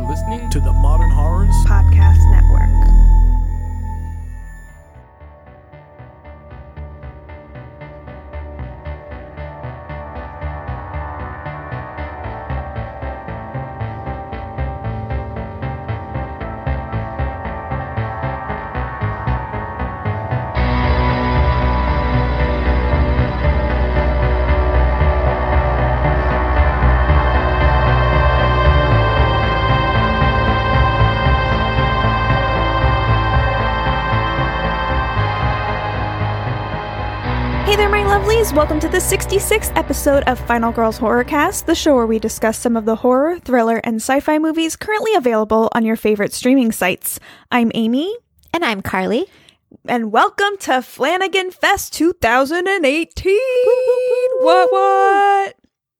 listening to the Modern Horrors Podcast Network. Hey there, my lovelies! Welcome to the 66th episode of Final Girls Horrorcast, the show where we discuss some of the horror, thriller, and sci-fi movies currently available on your favorite streaming sites. I'm Amy. And I'm Carly. And welcome to Flanagan Fest 2018! What?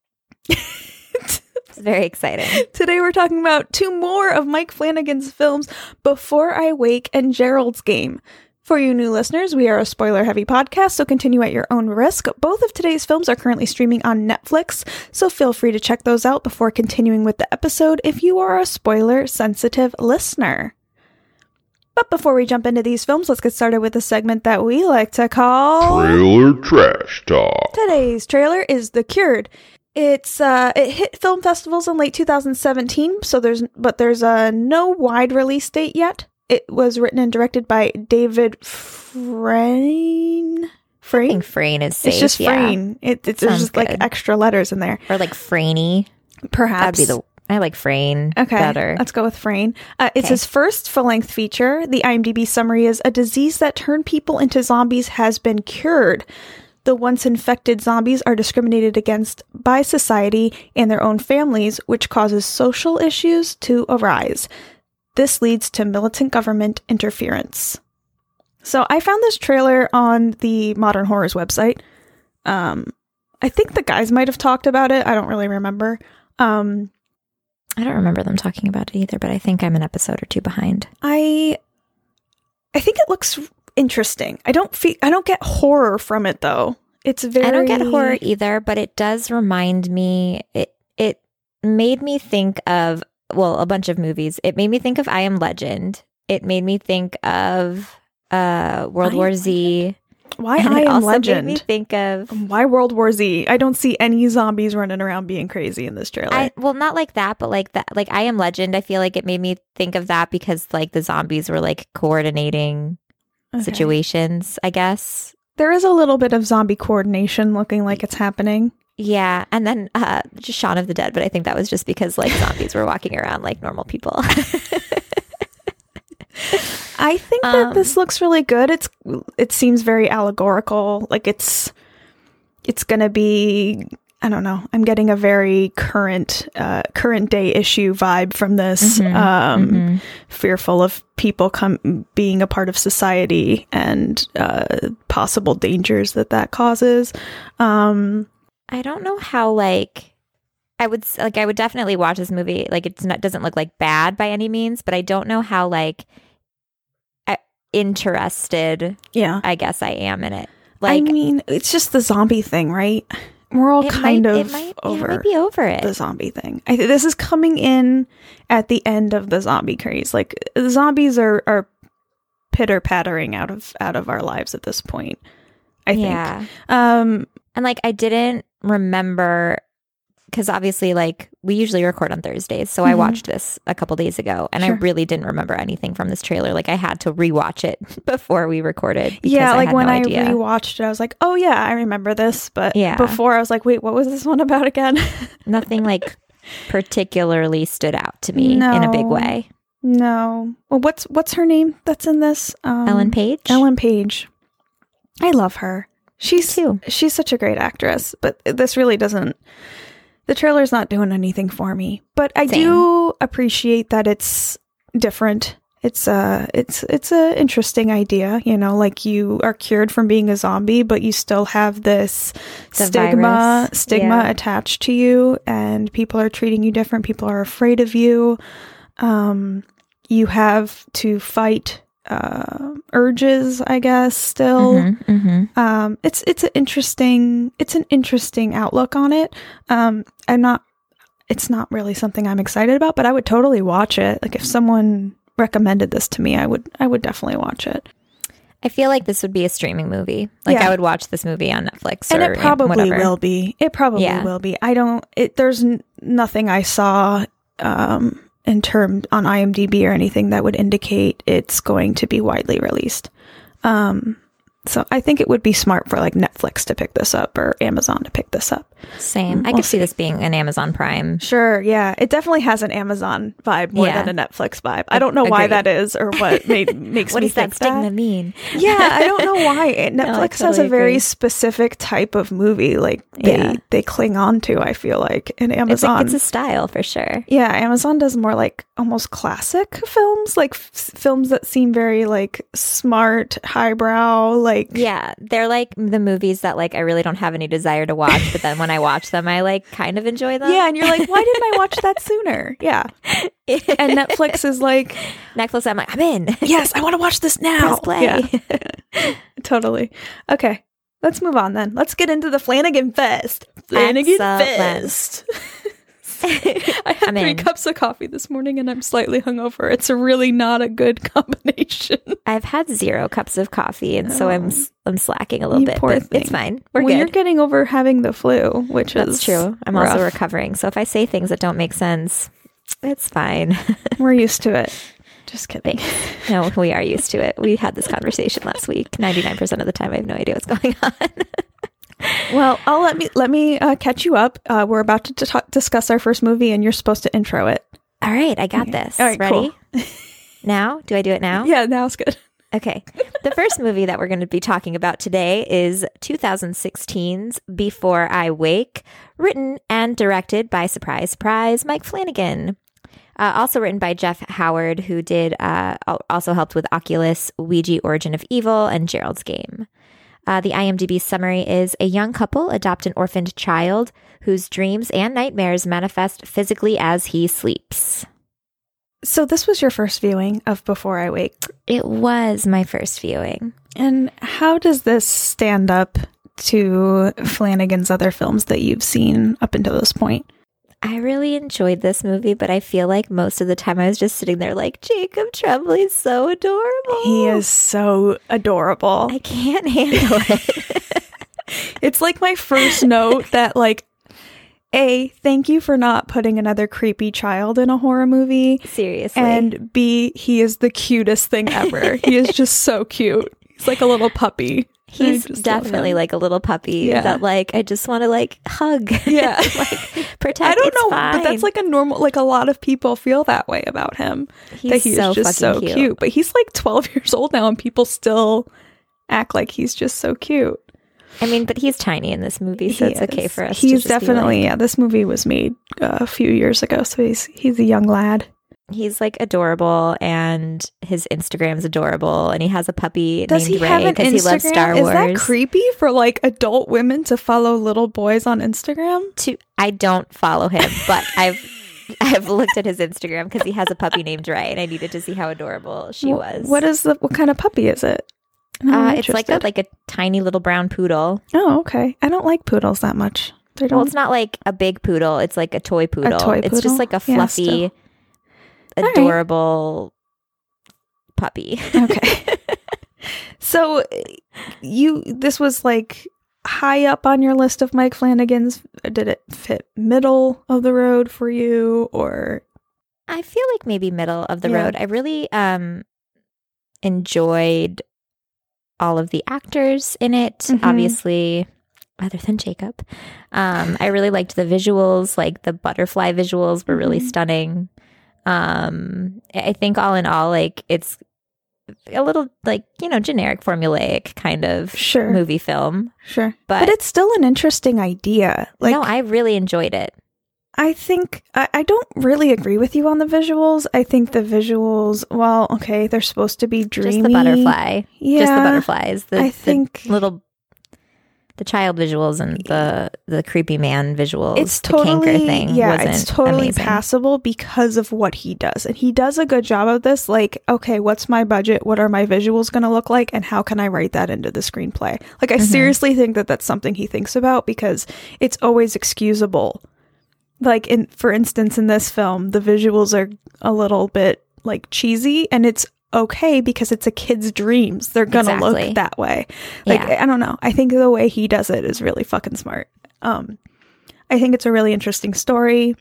It's very exciting. Today we're talking about two more of Mike Flanagan's films, Before I Wake and Gerald's Game. For you new listeners, we are a spoiler-heavy podcast, so continue at your own risk. Both of today's films are currently streaming on Netflix, so feel free to check those out before continuing with the episode if you are a spoiler-sensitive listener. But before we jump into these films, let's get started with a segment that we like to call... Trailer Trash Talk. Today's trailer is The Cured. It hit film festivals in late 2017, so there's no wide release date yet. It was written and directed by David Frayne. I think Frayne is safe. It's just Frayne. There's just good. like extra letters in there. Or like Franey. Perhaps. I like Frayne better. Let's go with Frayne. It's his first full-length feature. The IMDb summary is, a disease that turned people into zombies has been cured. The once infected zombies are discriminated against by society and their own families, which causes social issues to arise. This leads to militant government interference. So I found this trailer on the Modern Horrors website. I think the guys might have talked about it. I don't really remember. I don't remember them talking about it either, but I think I'm an episode or two behind. I think it looks interesting. I don't get horror from it though. I don't get horror either, but it does remind me. It made me think of. Well, a bunch of movies. It made me think of I Am Legend. It made me think of World War Z. Why and I Am Am Legend? Legend? Made me think of why World War Z? I don't see any zombies running around being crazy in this trailer. well, not like that, but like that. Like I Am Legend. I feel like it made me think of that because like the zombies were like coordinating situations. I guess there is a little bit of zombie coordination looking like it's happening. Yeah, and then just Shaun of the Dead, but I think that was just because like zombies were walking around like normal people. I think that this looks really good. It seems very allegorical. Like it's gonna be, I don't know. I'm getting a very current day issue vibe from this. Fearful of people being a part of society and possible dangers that causes. I don't know how I would definitely watch this movie. Like doesn't look like bad by any means, but I don't know how interested. Yeah, I guess I am in it. I mean, it's just the zombie thing, right? We're all might be over it. The zombie thing. This is coming in at the end of the zombie craze. Like the zombies are pitter pattering out of our lives at this point. I think. Yeah. And I didn't remember because obviously we usually record on Thursdays. So I watched this a couple days ago and I really didn't remember anything from this trailer. I had to rewatch it before we recorded. Yeah. I rewatched it, I was like, oh yeah, I remember this. But before I was like, wait, what was this one about again? Nothing particularly stood out to me in a big way. No. Well, what's her name that's in this? Ellen Page? Ellen Page. I love her. She's such a great actress, but this really doesn't. The trailer's not doing anything for me, but I do appreciate that it's different. It's a interesting idea, you are cured from being a zombie, but you still have this stigma attached to you, and people are treating you different. People are afraid of you. You have to fight urges, I guess, still. It's an interesting outlook on it. it's not really something I'm excited about, but I would totally watch it. Like if someone recommended this to me, I would definitely watch it. I feel like this would be a streaming movie. Like I would watch this movie on Netflix and or it probably whatever. will be. It probably will be. There's nothing I saw in terms on IMDb or anything that would indicate it's going to be widely released. So I think it would be smart for like Netflix to pick this up or Amazon to pick this up. Same. I could see this being an Amazon Prime. Sure. Yeah. It definitely has an Amazon vibe more than a Netflix vibe. I don't know why that is or what makes what me does think that stigma mean? Yeah. I don't know why. Netflix has a very specific type of movie like they cling on to, I feel like. And Amazon. It's a style for sure. Yeah. Amazon does more like almost classic films, like films that seem very like smart, highbrow, like. Yeah. They're like the movies that like I really don't have any desire to watch, but then when I watch them, I like kind of enjoy them. Yeah, and you're like, why didn't I watch that sooner? Yeah. And Netflix is like... Netflix, I'm like, I'm in. Yes, I want to watch this now. Press play. Yeah. Totally. Okay, let's move on then. Let's get into the Flanagan Fest. Flanagan Fest. I had 3 cups of coffee this morning and I'm slightly hungover. It's really not a good combination. I've had 0 cups of coffee and so I'm slacking a little bit, but it's fine. We're good. You're getting over having the flu, which That's true. I'm rough. also recovering. So if I say things that don't make sense, it's fine. We're used to it. Just kidding. No, we are used to it. We had this conversation last week. 99% of the time I have no idea what's going on. Well, let me catch you up. We're about to discuss our first movie, and you're supposed to intro it. All right, I got this. All right, ready? Cool. Now? Do I do it now? Yeah, now's good. Okay. The first movie that we're going to be talking about today is 2016's Before I Wake, written and directed by, surprise, surprise, Mike Flanagan. Also written by Jeff Howard, who did also helped with Oculus, Ouija Origin of Evil, and Gerald's Game. The IMDb summary is a young couple adopt an orphaned child whose dreams and nightmares manifest physically as he sleeps. So this was your first viewing of Before I Wake? It was my first viewing. And how does this stand up to Flanagan's other films that you've seen up until this point? I really enjoyed this movie, but I feel like most of the time I was just sitting there like, Jacob Tremblay's so adorable. He is so adorable. I can't handle it. It's like my first note that like, A, thank you for not putting another creepy child in a horror movie. Seriously. And B, he is the cutest thing ever. He is just so cute. He's like a little puppy. He's definitely like a little puppy that like I just want to like hug. Yeah. Like protect. I don't know, fine. but that's like a normal, like a lot of people feel that way about him. He's so just so cute. But he's like 12 years old now and people still act like he's just so cute. I mean, but he's tiny in this movie, so it's okay for us. He's to just definitely, this movie was made a few years ago, so he's a young lad. He's like adorable, and his Instagram's adorable, and he has a puppy named Ray because he loves Star Wars. Is that creepy for like adult women to follow little boys on Instagram? I don't follow him, but I've looked at his Instagram because he has a puppy named Ray, and I needed to see how adorable she was. What kind of puppy is it? It's like a tiny little brown poodle. Oh, okay. I don't like poodles that much. Well, it's not like a big poodle. It's like a toy poodle. It's just like a fluffy, adorable puppy. Okay. So this was like high up on your list of Mike Flanagan's. Did it fit middle of the road for you, or? I feel like maybe middle of the road. I really enjoyed all of the actors in it, obviously, other than Jacob. I really liked the visuals, like the butterfly visuals were really stunning. I think all in all, like it's a little like, generic formulaic kind of movie film. Sure. But it's still an interesting idea. Like, no, I really enjoyed it. I think I don't really agree with you on the visuals. I think the visuals, well, okay, they're supposed to be dreamy. Just the butterfly. Yeah. Just the butterflies. The child visuals and the creepy man visuals. It's totally, the canker thing it's totally amazing. Passable because of what he does. And he does a good job of this. Like, okay, what's my budget? What are my visuals going to look like? And how can I write that into the screenplay? Like, I seriously think that that's something he thinks about because it's always excusable like for instance, in this film, the visuals are a little bit like cheesy, and it's okay because it's a kid's dreams. They're gonna look that way. Like, I don't know. I think the way he does it is really fucking smart. I think it's a really interesting story.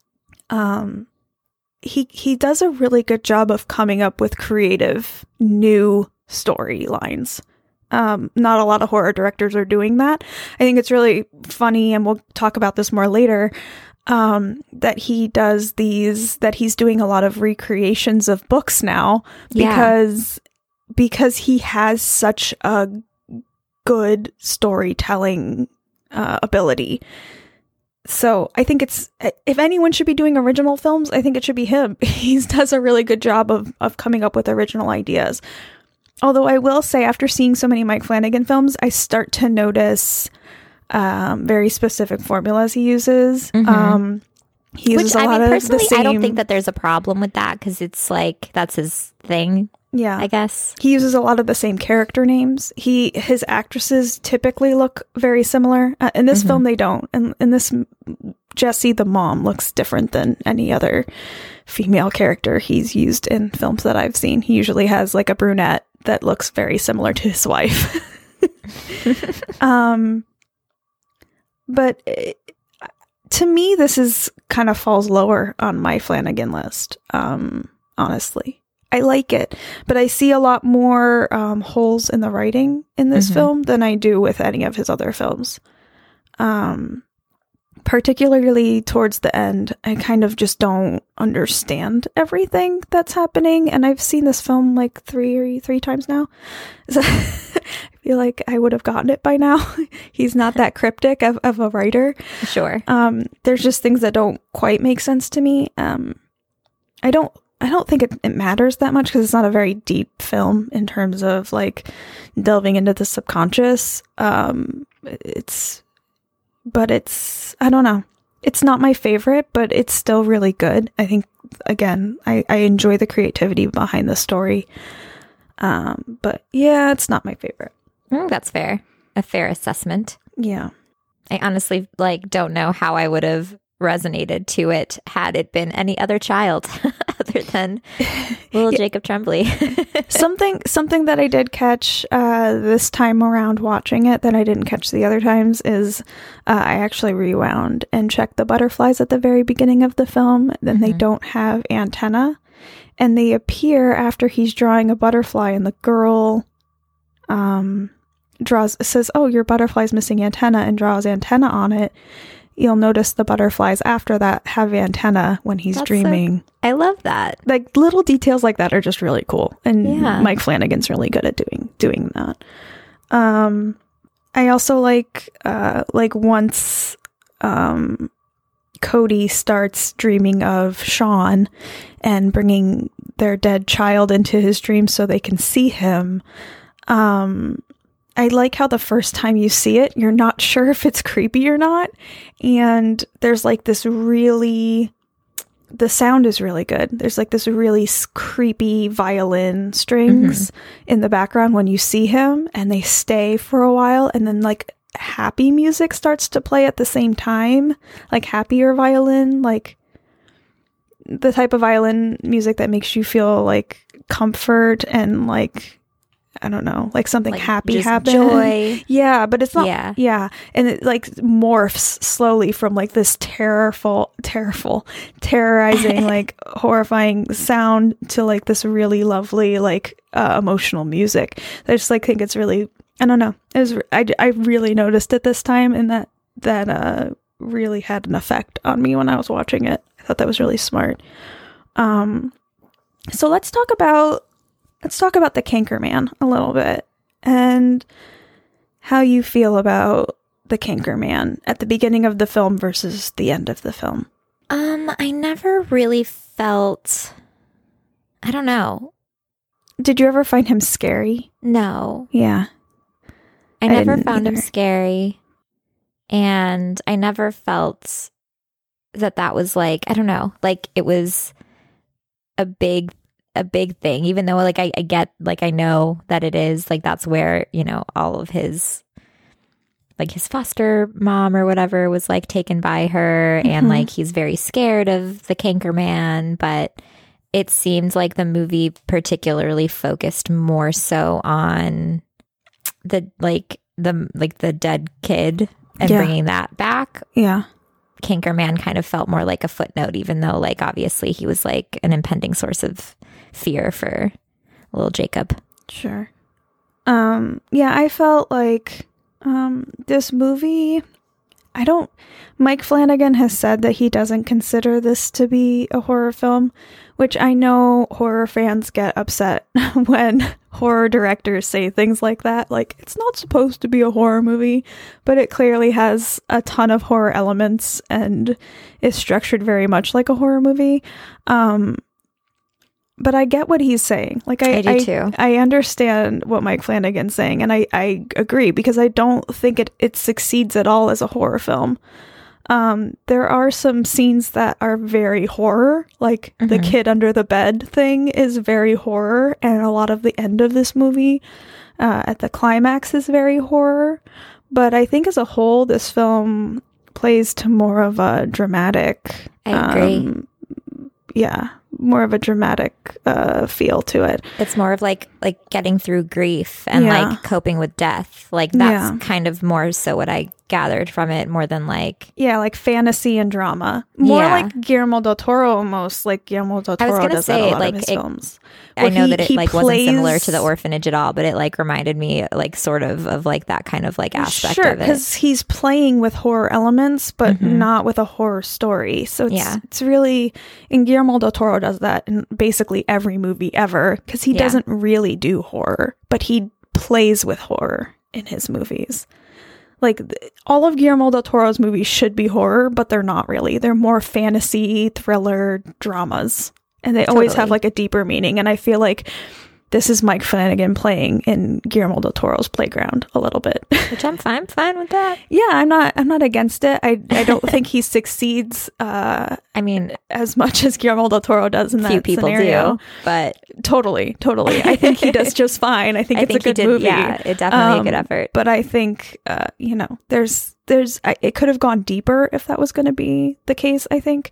He does a really good job of coming up with creative new storylines. Not a lot of horror directors are doing that. I think it's really funny, and we'll talk about this more later, that he's doing a lot of recreations of books now because he has such a good storytelling ability. So I think if anyone should be doing original films, I think it should be him. He does a really good job of coming up with original ideas. Although I will say, after seeing so many Mike Flanagan films, I start to notice very specific formulas he uses. Mm-hmm. He uses a lot of the same... I don't think that there's a problem with that, because it's like, that's his thing. Yeah, I guess he uses a lot of the same character names. His actresses typically look very similar. In this film, they don't. And in this, Jessie, the mom, looks different than any other female character he's used in films that I've seen. He usually has like a brunette that looks very similar to his wife. But to me, this kind of falls lower on my Flanagan list. Honestly. I like it, but I see a lot more holes in the writing in this film than I do with any of his other films. Particularly towards the end, I kind of just don't understand everything that's happening, and I've seen this film like three times now. So I feel like I would have gotten it by now. He's not that cryptic of a writer. Sure. There's just things that don't quite make sense to me. I don't think it matters that much because it's not a very deep film in terms of like delving into the subconscious. It's I don't know. It's not my favorite, but it's still really good. I think, again, I enjoy the creativity behind the story. But yeah, it's not my favorite. That's fair. A fair assessment. Yeah. I honestly don't know how I would have resonated to it had it been any other child other than little Jacob Tremblay. something that I did catch this time around watching it that I didn't catch the other times is I actually rewound and checked the butterflies at the very beginning of the film. Then they don't have antenna, and they appear after he's drawing a butterfly, and the girl says, "Oh, your butterfly's missing antenna," and draws antenna on it. You'll notice the butterflies after that have antenna when he's dreaming. I love that. Like, little details like that are just really cool. And Mike Flanagan's really good at doing that. I also like once Cody starts dreaming of Sean and bringing their dead child into his dreams so they can see him. I like how the first time you see it, you're not sure if it's creepy or not. And there's like this the sound is really good. There's like this really creepy violin strings in the background when you see him, and they stay for a while. And then like happy music starts to play at the same time, like happier violin, like the type of violin music that makes you feel like comfort and like, I don't know, like something like happy happened. Joy. Yeah, but it's not. Yeah. And it like morphs slowly from like this terrorizing, like horrifying sound to like this really lovely, like emotional music. I just like think it's really, I don't know. I really noticed it this time, and that really had an effect on me when I was watching it. I thought that was really smart. So let's talk about the Cankerman a little bit, and how you feel about the Cankerman at the beginning of the film versus the end of the film. I never really felt, I don't know. Did you ever find him scary? No. Yeah. I never found him scary, and I never felt that was like, I don't know, like it was a big thing, even though like I get, like I know that it is, like that's where, you know, all of his like his foster mom or whatever was like taken by her, and like he's very scared of the canker man, but it seemed like the movie particularly focused more so on the dead kid and bringing that back. Yeah. Canker man kind of felt more like a footnote, even though like obviously he was like an impending source of fear for little Jacob. Sure. Yeah, I felt like this movie, Mike Flanagan has said that he doesn't consider this to be a horror film, which I know horror fans get upset when horror directors say things like that. Like, it's not supposed to be a horror movie, but it clearly has a ton of horror elements and is structured very much like a horror movie. But I get what he's saying. Like, I do too. I understand what Mike Flanagan's saying, and I agree, because I don't think it succeeds at all as a horror film. There are some scenes that are very horror, like the kid under the bed thing is very horror, and a lot of the end of this movie at the climax is very horror. But I think as a whole, this film plays to more of a dramatic... I agree. More of a dramatic feel to it. It's more of like getting through grief and like coping with death. Like that's kind of more so what I gathered from it, more than like fantasy and drama. More like Guillermo del Toro, almost like Guillermo del Toro does that a lot of his films. I know that it like wasn't similar to The Orphanage at all, but it like reminded me like sort of like that kind of like aspect of it. Sure, because he's playing with horror elements, but not with a horror story. So it's really, and Guillermo del Toro does that in basically every movie ever, because he doesn't really do horror, but he plays with horror in his movies. Like, all of Guillermo del Toro's movies should be horror, but they're not really. They're more fantasy, thriller, dramas. And they always have, like, a deeper meaning. And I feel like this is Mike Flanagan playing in Guillermo del Toro's playground a little bit. Which I'm fine with that. Yeah, I'm not against it. I don't think he succeeds I mean, as much as Guillermo del Toro does in that few people scenario. Do, but totally. I think he does just fine. I think it's a good movie. Yeah, it's definitely a good effort. But I think there's it could have gone deeper if that was going to be the case, I think.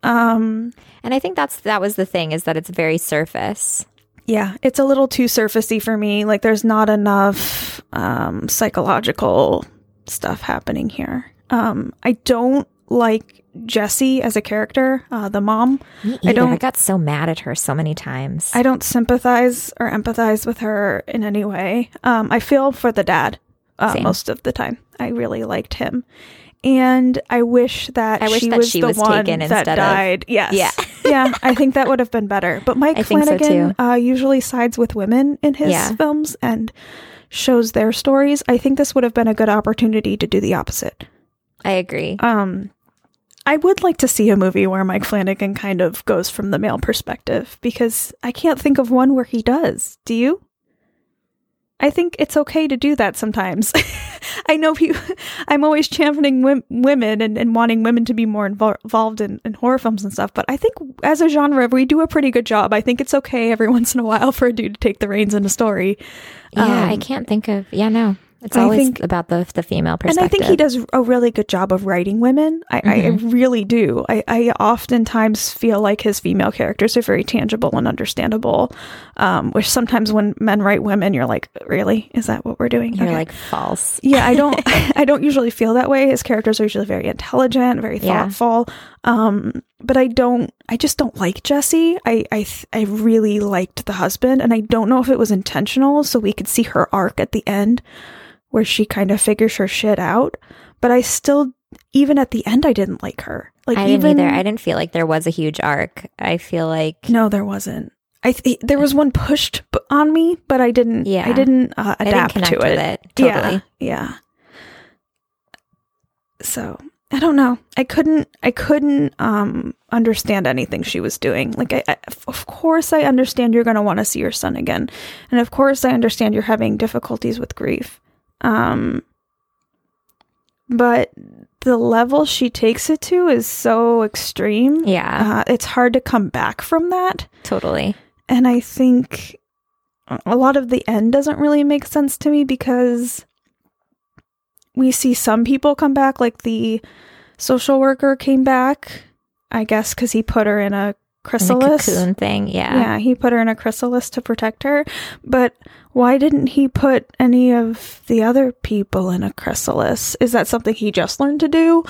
And I think that was the thing, is that it's very surface. Yeah, it's a little too surfacey for me. Like, there's not enough psychological stuff happening here. I don't like Jessie as a character, the mom. Me either. I got so mad at her so many times. I don't sympathize or empathize with her in any way. I feel for the dad most of the time. I really liked him. And I wish that she was the one that died. Yes. Yeah. Yeah, I think that would have been better. But Mike Flanagan usually sides with women in his films and shows their stories. I think this would have been a good opportunity to do the opposite. I agree. I would like to see a movie where Mike Flanagan kind of goes from the male perspective, because I can't think of one where he does. Do you? I think it's okay to do that sometimes. I know I'm always championing women and wanting women to be more involved in horror films and stuff, but I think as a genre, we do a pretty good job. I think it's okay every once in a while for a dude to take the reins in a story. Yeah, I can't think of... Yeah, no. It's always about the female perspective. And I think he does a really good job of writing women. I really do. I oftentimes feel like his female characters are very tangible and understandable, which sometimes when men write women, you're like, really? Is that what we're doing? You're like, false. Yeah, I don't usually feel that way. His characters are usually very intelligent, very thoughtful. But I just don't like Jessie. I really liked the husband, and I don't know if it was intentional so we could see her arc at the end, where she kind of figures her shit out. But I still, even at the end, I didn't like her. Like, I didn't either. I didn't feel like there was a huge arc. I feel like... No, there wasn't. There was one pushed on me, but I didn't adapt to it. With it. Totally. Yeah. So, I don't know. I couldn't understand anything she was doing. Like, of course I understand you're going to want to see your son again. And of course I understand you're having difficulties with grief. But the level she takes it to is so extreme. Yeah. It's hard to come back from that. Totally. And I think a lot of the end doesn't really make sense to me, because we see some people come back, like the social worker came back, I guess, because he put her in a chrysalis. In a cocoon thing, yeah. Yeah, he put her in a chrysalis to protect her. But why didn't he put any of the other people in a chrysalis? Is that something he just learned to do?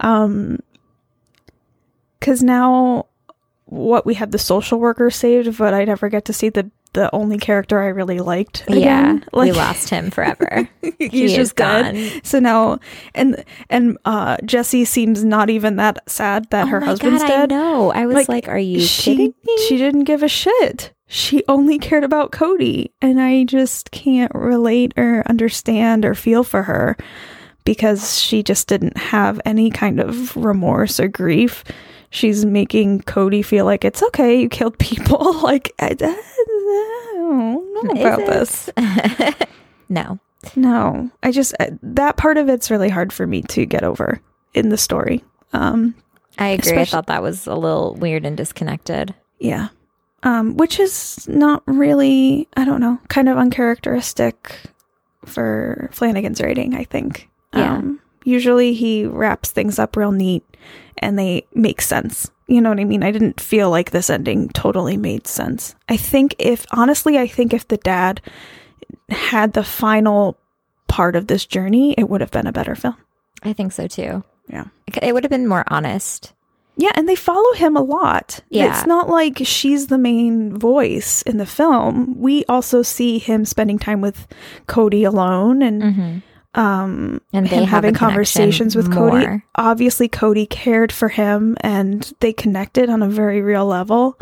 Because now, we had the social worker saved, but I never get to see the only character I really liked again. Yeah, we lost him forever. He's just gone. So now, and Jessie seems not even that sad that her husband's dead. I know. I was like, are you kidding me? She didn't give a shit. She only cared about Cody, and I just can't relate or understand or feel for her because she just didn't have any kind of remorse or grief. She's making Cody feel like it's okay, you killed people. Like, I don't know about this. No. I just, that part of it's really hard for me to get over in the story. I agree. I thought that was a little weird and disconnected. Yeah. Which is not really, I don't know, kind of uncharacteristic for Flanagan's writing, I think. Yeah. Usually he wraps things up real neat and they make sense. You know what I mean? I didn't feel like this ending totally made sense. I think if the dad had the final part of this journey, it would have been a better film. I think so too. Yeah. It would have been more honest. Yeah, and they follow him a lot. Yeah. It's not like she's the main voice in the film. We also see him spending time with Cody alone and and him having conversations with Cody. Obviously, Cody cared for him and they connected on a very real level.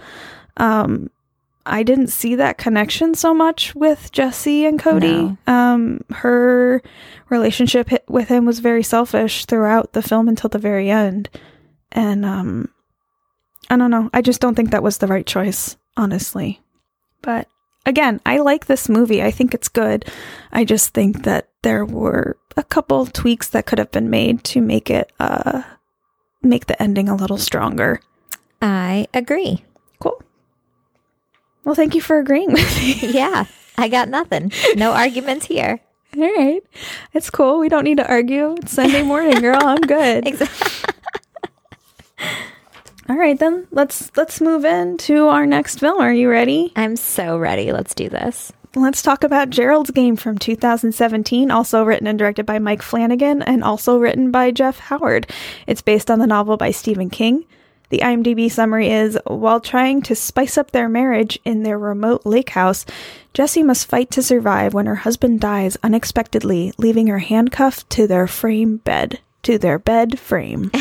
I didn't see that connection so much with Jessie and Cody. No. Her relationship with him was very selfish throughout the film until the very end. And I don't know. I just don't think that was the right choice, honestly. But again, I like this movie. I think it's good. I just think that there were a couple tweaks that could have been made to make it make the ending a little stronger. I agree. Cool. Well, thank you for agreeing with me. Yeah, I got nothing. No arguments here. All right. It's cool. We don't need to argue. It's Sunday morning, girl. I'm good. Exactly. All right, then let's move into our next film. Are you ready? I'm so ready. Let's do this. Let's talk about Gerald's Game from 2017, also written and directed by Mike Flanagan and also written by Jeff Howard. It's based on the novel by Stephen King. The IMDb summary is, while trying to spice up their marriage in their remote lake house, Jessie must fight to survive when her husband dies unexpectedly, leaving her handcuffed to their bed frame.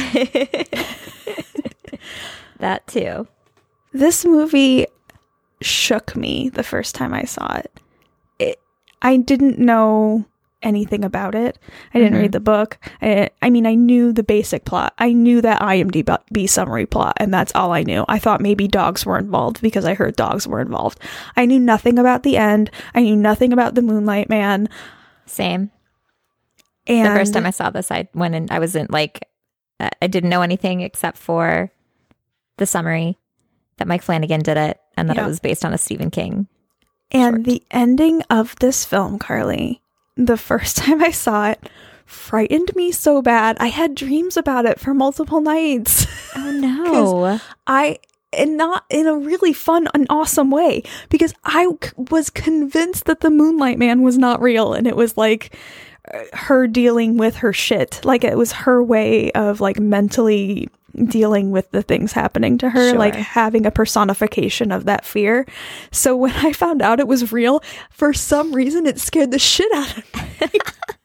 That too. This movie shook me the first time I saw it. I didn't know anything about it. I didn't read the book. I mean, I knew the basic plot. I knew that IMDb summary plot, and that's all I knew. I thought maybe dogs were involved because I heard dogs were involved. I knew nothing about the end. I knew nothing about the Moonlight Man. Same. And the first time I saw this, I went and I wasn't like, I didn't know anything except for the summary that Mike Flanagan did it and that it was based on a Stephen King And short. The ending of this film, Carly, the first time I saw it, frightened me so bad. I had dreams about it for multiple nights. Oh no. And not in a really fun and awesome way, because I was convinced that the Moonlight Man was not real, and it was like her dealing with her shit. Like it was her way of like mentally dealing with the things happening to her, like having a personification of that fear. So when I found out it was real, for some reason it scared the shit out of me.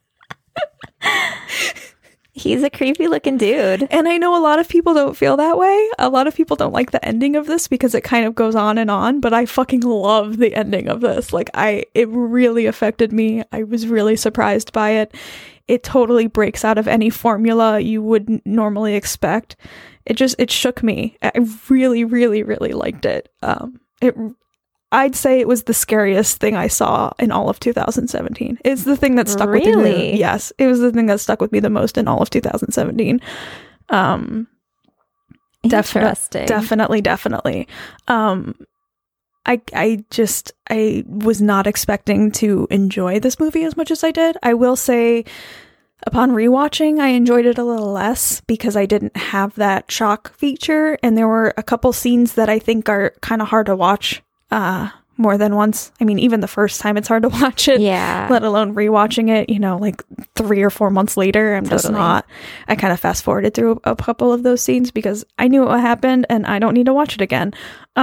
He's a creepy looking dude. And I know a lot of people don't feel that way. A lot of people don't like the ending of this because it kind of goes on, but I fucking love the ending of this. Like it really affected me. I was really surprised by it. It totally breaks out of any formula you would normally expect. It shook me. I really, really, really liked it. I'd say it was the scariest thing I saw in all of 2017. It's the thing that stuck with me. Yes, it was the thing that stuck with me the most in all of 2017. Interesting. Definitely. I was not expecting to enjoy this movie as much as I did. I will say, Upon rewatching, I enjoyed it a little less because I didn't have that shock feature, and there were a couple scenes that I think are kind of hard to watch more than once. I mean, even the first time it's hard to watch it, let alone rewatching it, you know, like 3 or 4 months later. I'm just not, I kind of fast forwarded through a couple of those scenes because I knew what happened and I don't need to watch it again.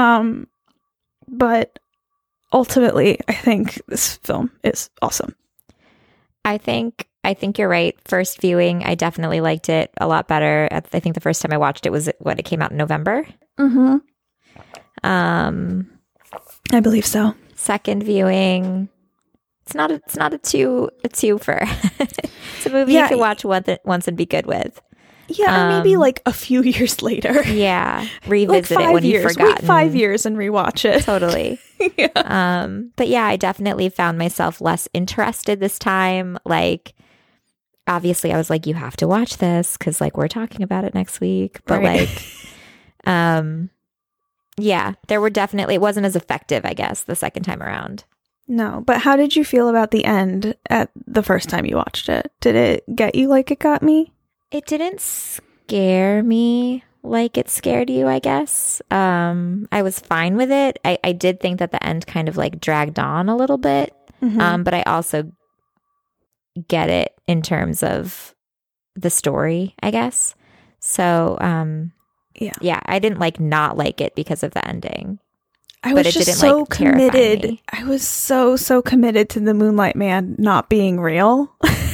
But ultimately, I think this film is awesome. I think you're right. First viewing, I definitely liked it a lot better. I think the first time I watched it was it came out in November. Mm-hmm. I believe so. Second viewing, it's not a twofer. It's a movie you can watch once and be good with. Yeah, or maybe like a few years later. Yeah, revisit like it when you've forgotten. Wait 5 years and rewatch it. Totally. Yeah. But yeah, I definitely found myself less interested this time. Like, obviously, I was like, you have to watch this because like we're talking about it next week. But yeah, there were definitely, it wasn't as effective, I guess, the second time around. No, but how did you feel about the end at the first time you watched it? Did it get you like it got me? It didn't scare me like it scared you, I guess. I was fine with it. I did think that the end kind of like dragged on a little bit. Mm-hmm. But I also get it in terms of the story, I guess. So, yeah, I didn't like not like it because of the ending. I was just so committed. I was so committed to the Moonlight Man not being real.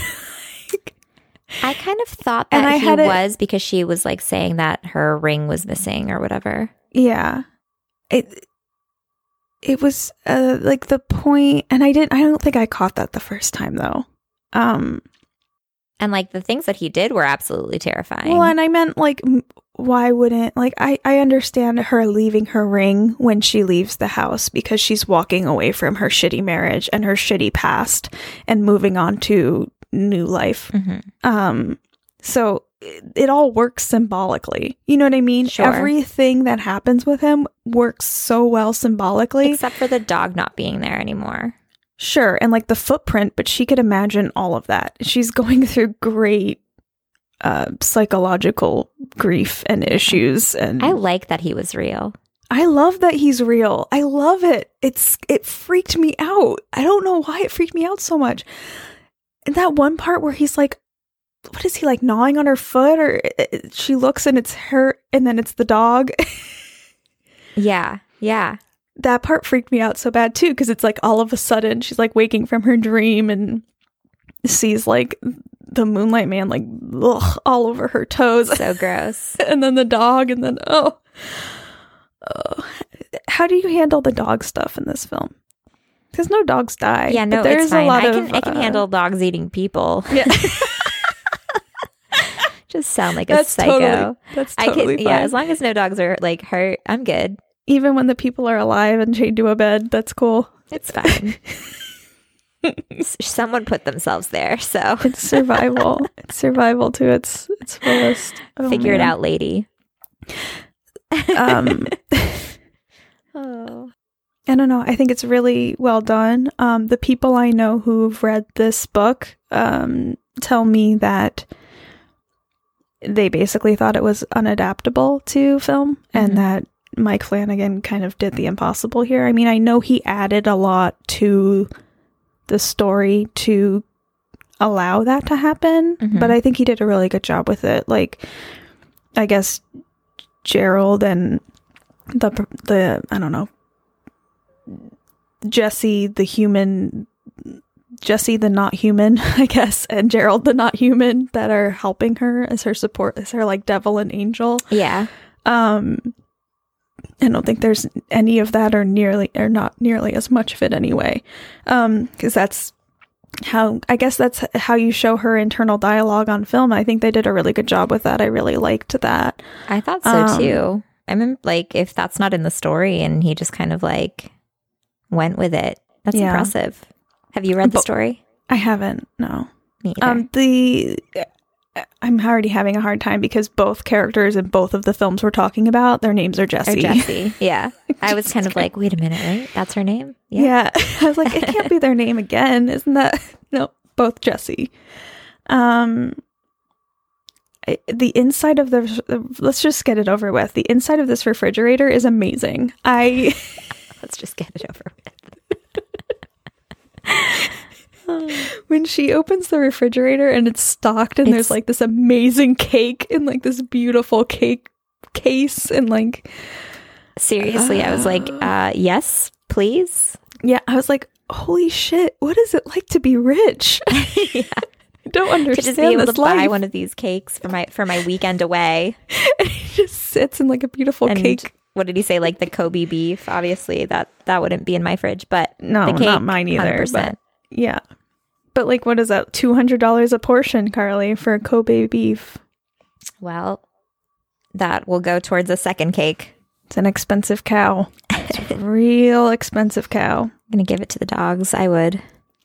I kind of thought that he was because she was like saying that her ring was missing or whatever. Yeah. It was like the point, and I don't think I caught that the first time though. And like the things that he did were absolutely terrifying. Well, and I meant like, why wouldn't, like, I understand her leaving her ring when she leaves the house because she's walking away from her shitty marriage and her shitty past and moving on to new life. Mm-hmm. So it all works symbolically. You know what I mean? Sure. Everything that happens with him works so well symbolically. Except for the dog not being there anymore. Sure. And like the footprint, but she could imagine all of that. She's going through great psychological grief and issues. And I like that he was real. I love that he's real. I love it. It freaked me out. I don't know why it freaked me out so much. And that one part where he's like, what is he like, gnawing on her foot? Or she looks and it's her and then it's the dog. Yeah. That part freaked me out so bad too, because it's like all of a sudden she's like waking from her dream and sees like the Moonlight Man like all over her toes. So gross. And then the dog, and then oh. How do you handle the dog stuff in this film? Because no dogs die. Yeah, no, there's it's fine. I can handle dogs eating people. Yeah. Just sound like a psycho. That's totally fine. Yeah, as long as no dogs are like hurt, I'm good. Even when the people are alive and chained to a bed, that's cool. It's fine. Someone put themselves there, so it's survival. It's survival to its fullest. Figure it out, lady. Oh. I don't know. I think it's really well done. The people I know who've read this book tell me that they basically thought it was unadaptable to film, and that Mike Flanagan kind of did the impossible here. I mean, I know he added a lot to the story to allow that to happen, but I think he did a really good job with it. Like, I guess Gerald and the I don't know, Jesse the not human, I guess, and Gerald the not human that are helping her as her support, as her like devil and angel. Yeah. I don't think there's any of that or not nearly as much of it anyway. Because that's how you show her internal dialogue on film. I think they did a really good job with that. I really liked that. I thought so too. I mean, like, if that's not in the story and he just kind of like went with it, that's impressive. Have you read the story? I haven't, no. Me either. I'm already having a hard time because both characters in both of the films we're talking about, their names are Jesse. Yeah. I was kind of like, wait a minute, right? That's her name? Yeah. I was like, it can't be their name again. Isn't that? No, both Jesse. The inside of let's just get it over with. The inside of this refrigerator is amazing. Let's just get it over with. When she opens the refrigerator and it's stocked and there's like this amazing cake in like this beautiful cake case and like seriously, I was like, yes, please. Yeah, I was like, holy shit, what is it like to be rich? Yeah. I don't understand. To just be able to buy one of these cakes for my weekend away. And he just sits in like a beautiful cake. What did he say? Like the Kobe beef? Obviously, that wouldn't be in my fridge, but no, the cake, not mine either. 100%. But yeah, but like, what is that? $200 a portion, Carly, for Kobe beef. Well, that will go towards a second cake. It's an expensive cow. It's a real expensive cow. I'm gonna give it to the dogs. I would.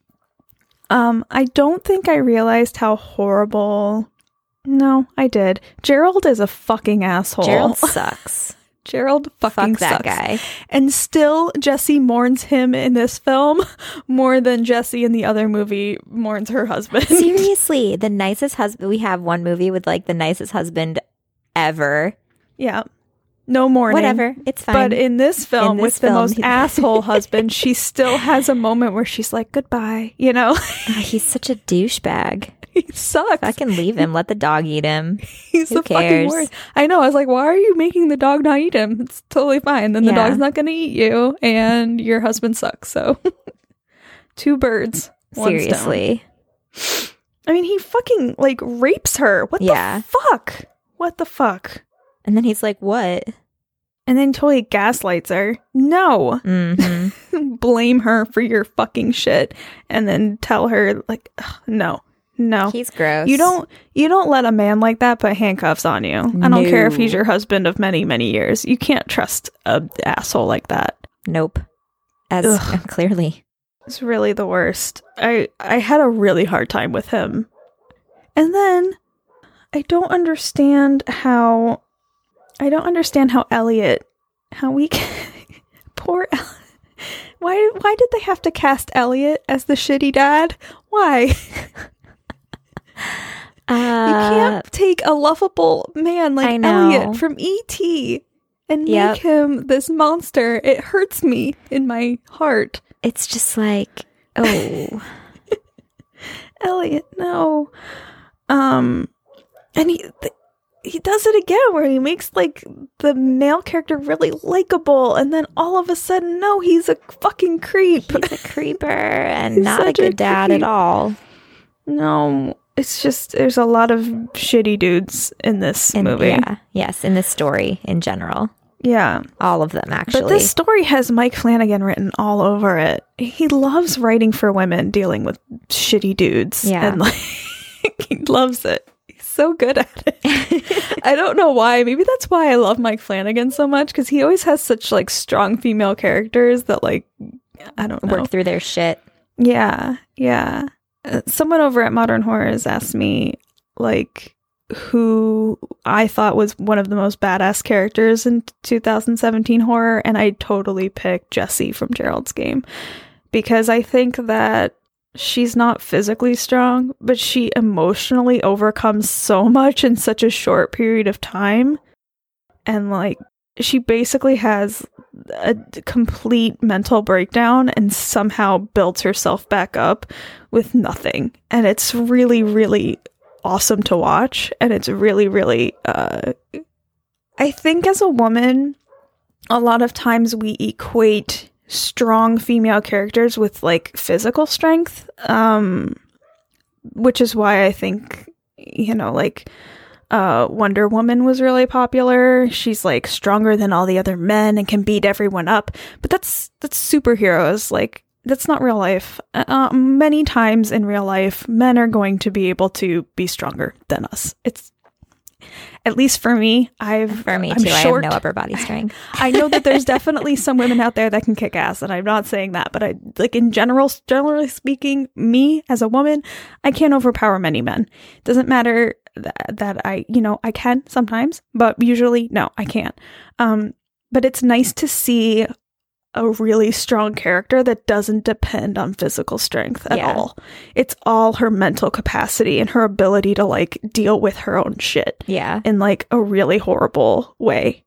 I don't think I realized how horrible. No, I did. Gerald is a fucking asshole. Gerald sucks. Gerald fucking Fuck that sucks. guy. And still, Jessie mourns him in this film more than Jessie in the other movie mourns her husband. Seriously, the nicest husband. We have one movie with like the nicest husband ever. Yeah. No mourning. Whatever. It's fine. But in this film, with the most he- asshole husband, she still has a moment where she's like, goodbye, you know? He's such a douchebag. He sucks. I can leave him. Let the dog eat him. He's Who the fucking cares? worst. I know. I was like, why are you making the dog not eat him? It's totally fine. Then the Yeah. dog's not going to eat you, and your husband sucks. So, 2 birds. One Seriously. stone. I mean, he fucking like rapes her. What Yeah. the fuck? What the fuck? And then he's like, what? And then totally gaslights her. No. Mm-hmm. Blame her for your fucking shit, and then tell her like, ugh, no. He's gross. You don't let a man like that put handcuffs on you. I don't care if he's your husband of many, many years. You can't trust a asshole like that. Nope. Clearly. It's really the worst. I had a really hard time with him. And then I don't understand how Elliot, how we poor why did they have to cast Elliot as the shitty dad? Why? You can't take a lovable man like Elliot from E.T. and make him this monster. It hurts me in my heart. It's just like, oh. Elliot, no. And he does it again where he makes like the male character really likable, and then all of a sudden, no, he's a fucking creep. He's a creeper and not a good dad at all. No. It's just, there's a lot of shitty dudes in this movie. Yeah. Yes, in this story in general. Yeah. All of them, actually. But this story has Mike Flanagan written all over it. He loves writing for women dealing with shitty dudes. Yeah. And like, he loves it. He's so good at it. I don't know why. Maybe that's why I love Mike Flanagan so much, because he always has such like strong female characters that like, I don't know. Work through their shit. Yeah. Yeah. Someone over at Modern Horrors asked me, like, who I thought was one of the most badass characters in 2017 horror, and I totally picked Jessie from Gerald's Game, because I think that she's not physically strong, but she emotionally overcomes so much in such a short period of time, and, like, she basically has a complete mental breakdown and somehow builds herself back up with nothing. And it's really, really awesome to watch. And it's really, really, I think as a woman, a lot of times we equate strong female characters with like physical strength, which is why I think, you know, like, Wonder Woman was really popular. She's like stronger than all the other men and can beat everyone up. But that's superheroes. Like, that's not real life. Many times in real life, men are going to be able to be stronger than us. It's, at least for me, I'm too. short. I have no upper body strength. I know that there's definitely some women out there that can kick ass, and I'm not saying that, but I like in generally speaking, me as a woman, I can't overpower many men. Doesn't matter that I, you know, I can sometimes, but usually no, I can't. But it's nice to see a really strong character that doesn't depend on physical strength at all. It's all her mental capacity and her ability to like deal with her own shit. Yeah. In like a really horrible way.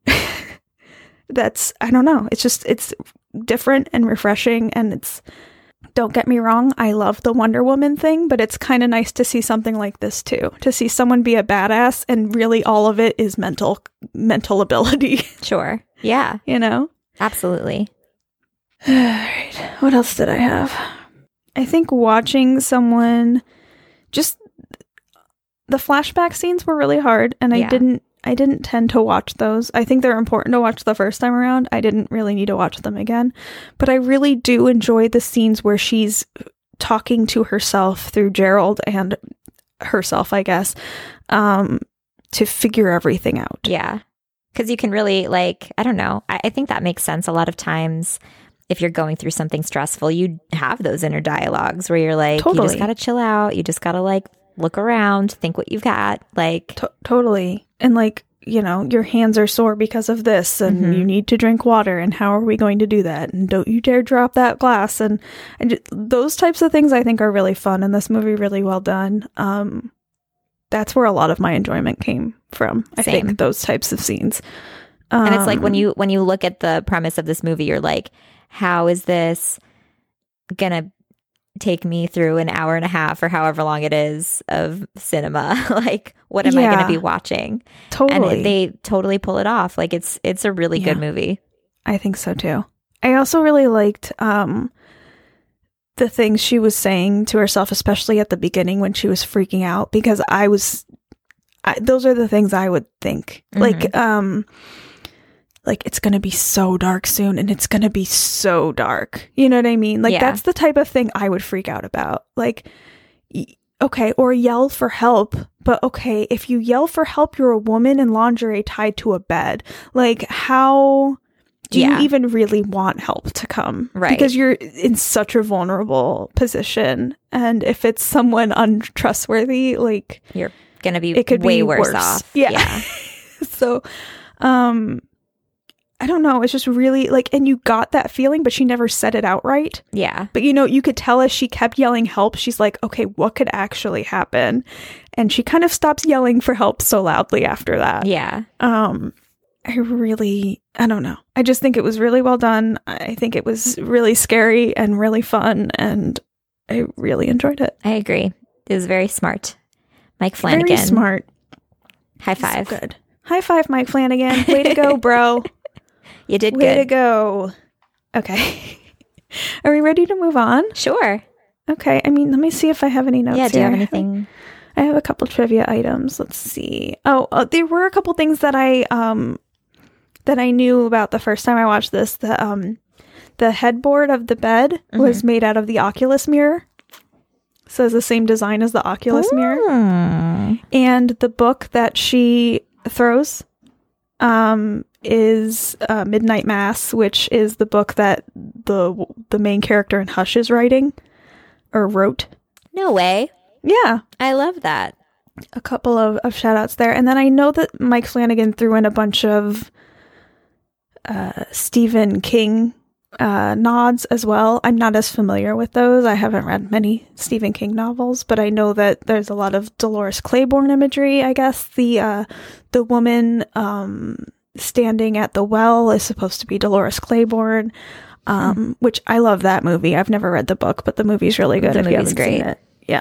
I don't know. It's different and refreshing, and don't get me wrong, I love the Wonder Woman thing, but it's kind of nice to see something like this too. To see someone be a badass and really all of it is mental ability. Sure. Yeah. You know? Absolutely. All right. What else did I have? I think watching someone, just the flashback scenes were really hard, and I didn't tend to watch those. I think they're important to watch the first time around. I didn't really need to watch them again. But I really do enjoy the scenes where she's talking to herself through Gerald and herself, I guess, to figure everything out. Yeah. Because you can really, like, I don't know. I think that makes sense. A lot of times, if you're going through something stressful, you have those inner dialogues where you're like, you just got to chill out. You just got to, like, look around, think what you've got. Like, totally. And, like, you know, your hands are sore because of this, and you need to drink water, and how are we going to do that? And don't you dare drop that glass. And those types of things I think are really fun, and this movie really well done. That's where a lot of my enjoyment came from. I think those types of scenes. And it's like when you look at the premise of this movie, you're like, how is this gonna take me through an hour and a half or however long it is of cinema? Like, what am I going to be watching? Totally. And they totally pull it off. Like, it's a really good movie. I think so too. I also really liked the things she was saying to herself, especially at the beginning when she was freaking out, because those are the things I would think. Like, it's going to be so dark soon, and it's going to be so dark. You know what I mean? Like, that's the type of thing I would freak out about. Like, okay, or yell for help. But okay, if you yell for help, you're a woman in lingerie tied to a bed. Like, how do you even really want help to come? Right. Because you're in such a vulnerable position. And if it's someone untrustworthy, like, you're going to be way worse off. Yeah. So, I don't know. It's just really like, and you got that feeling, but she never said it outright. Yeah. But, you know, you could tell as she kept yelling help, she's like, okay, what could actually happen? And she kind of stops yelling for help so loudly after that. Yeah. I don't know. I just think it was really well done. I think it was really scary and really fun, and I really enjoyed it. I agree. It was very smart. Mike Flanagan. Very smart. High five. So good. High five, Mike Flanagan. Way to go, bro. You did good. Way to go. Okay. Are we ready to move on? Sure. Okay. I mean, let me see if I have any notes here. Do you have anything? I have a couple trivia items. Let's see. Oh, there were a couple things that I knew about the first time I watched this. The headboard of the bed was made out of the Oculus mirror. So it's the same design as the Oculus mirror. And the book that she throws is Midnight Mass, which is the book that the main character in Hush is writing or wrote. No way. Yeah. I love that. A couple of shout outs there. And then I know that Mike Flanagan threw in a bunch of Stephen King nods as well. I'm not as familiar with those. I haven't read many Stephen King novels, but I know that there's a lot of Dolores Claiborne imagery. I guess the woman standing at the well is supposed to be Dolores Claiborne, which I love that movie. I've never read the book, but the movie's really good. The movie's great. Seen it. Yeah.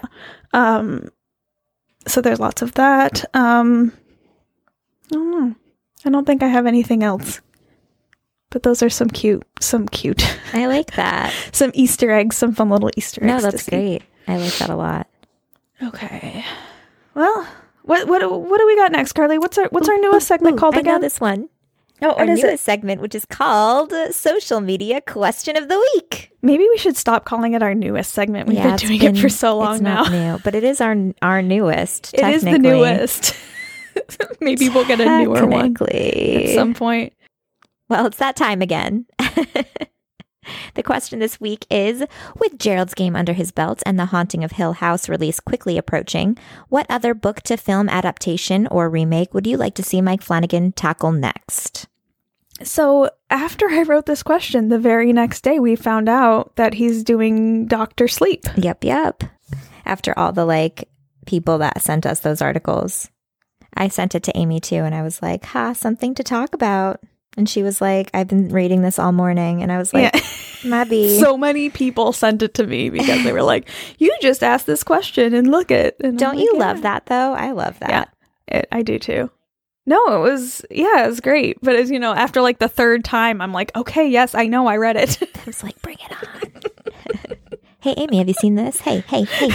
So there's lots of that. I don't know. I don't think I have anything else. But those are some cute. I like that. Some Easter eggs, some fun little Easter eggs. No, that's great. I like that a lot. Okay. Well, what do we got next, Carly? What's our newest segment called again? I know this one. Oh, our newest segment, which is called Social Media Question of the Week. Maybe we should stop calling it our newest segment. We've been doing it for so long now. It's not new, but it is our newest. It is the newest. Maybe we'll get a newer one at some point. Well, it's that time again. The question this week is, with Gerald's Game under his belt and The Haunting of Hill House release quickly approaching, what other book-to-film adaptation or remake would you like to see Mike Flanagan tackle next? So after I wrote this question, the very next day we found out that he's doing Dr. Sleep. Yep. After all the like people that sent us those articles, I sent it to Amy too, and I was like, something to talk about. And she was like, I've been reading this all morning. And I was like, Mabby. So many people sent it to me because they were like, you just asked this question and look it. And don't you love that though? I love that. Yeah, I do too. No, it was great. But as you know, after like the third time, I'm like, okay, yes, I know I read it. I was like, bring it on. Hey, Amy, have you seen this? Hey.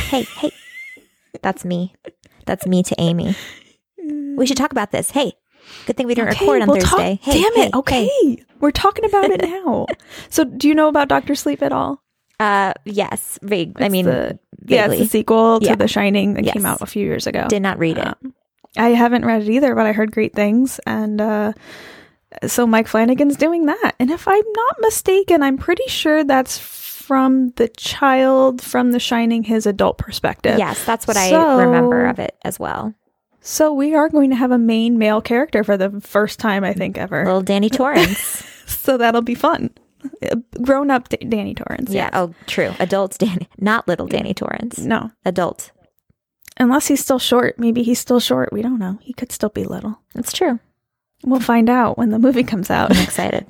That's me. That's me to Amy. We should talk about this. Hey. Good thing we didn't record on Thursday. Damn it. Okay. We're talking about it now. So do you know about Dr. Sleep at all? Yes. Vague. It's the sequel to The Shining that came out a few years ago. Did not read it. I haven't read it either, but I heard great things. And so Mike Flanagan's doing that. And if I'm not mistaken, I'm pretty sure that's from the child from The Shining, his adult perspective. Yes, that's what I remember of it as well. So we are going to have a main male character for the first time, I think, ever. Little Danny Torrance. So that'll be fun. Grown-up Danny Torrance. Yeah. Yes. Oh, true. Adult Danny. Not little Danny Torrance. No. Adult. Unless he's still short. Maybe he's still short. We don't know. He could still be little. That's true. We'll find out when the movie comes out. I'm excited.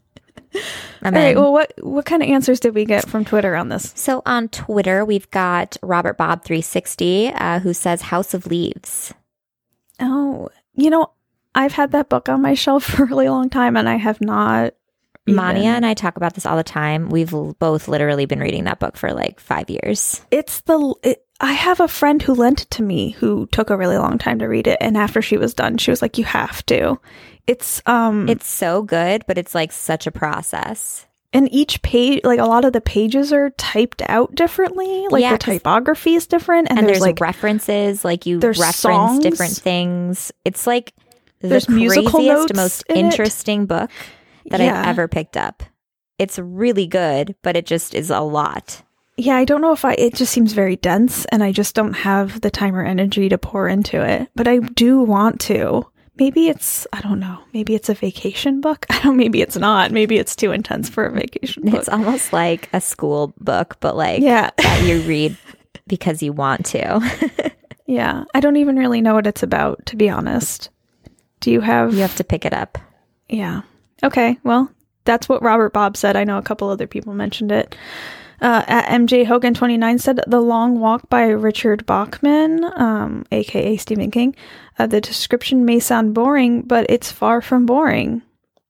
All right. Well, what kind of answers did we get from Twitter on this? So on Twitter, we've got Robert Bob 360 who says House of Leaves. Oh, I've had that book on my shelf for a really long time, and I have not. Mania and I talk about this all the time. We've both literally been reading that book for like 5 years. I have a friend who lent it to me who took a really long time to read it, and after she was done, she was like, "You have to." It's so good, but it's like such process. And each page, like a lot of the pages are typed out differently. Like the typography is different. And there's like references, like you reference songs, different things. It's like the craziest, most interesting book that I've ever picked up. It's really good, but it just is a lot. Yeah, I don't know it just seems very dense and I just don't have the time or energy to pour into it. But I do want to. Maybe I don't know. Maybe it's a vacation book. Maybe it's not. Maybe it's too intense for a vacation book. It's almost like a school book, but like that you read because you want to. Yeah. I don't even really know what it's about, to be honest. You have to pick it up. Yeah. Okay. Well, that's what Robert Bob said. I know a couple other people mentioned it. At MJ Hogan 29 said The Long Walk by Richard Bachman, aka Stephen King. The description may sound boring, but it's far from boring.